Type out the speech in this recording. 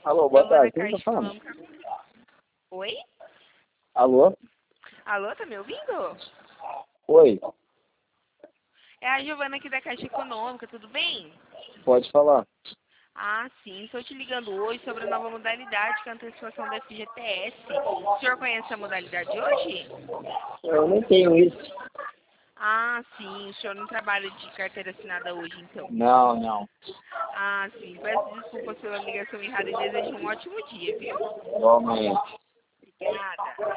Alô, boa Giovana tarde. Quem tá falando? Caixa. Oi? Alô? Alô, tá me ouvindo? Oi, É a Giovana aqui da Caixa Econômica, tudo bem? pode falar. Ah, sim, estou te ligando hoje sobre a nova modalidade, que é a antecipação da FGTS. O senhor conhece a modalidade hoje? Eu não tenho isso. Ah, sim, o senhor não trabalha de carteira assinada hoje, então. Não. Ah, sim, peço desculpas pela ligação errada e desejo um ótimo dia, viu? Igualmente. Obrigada.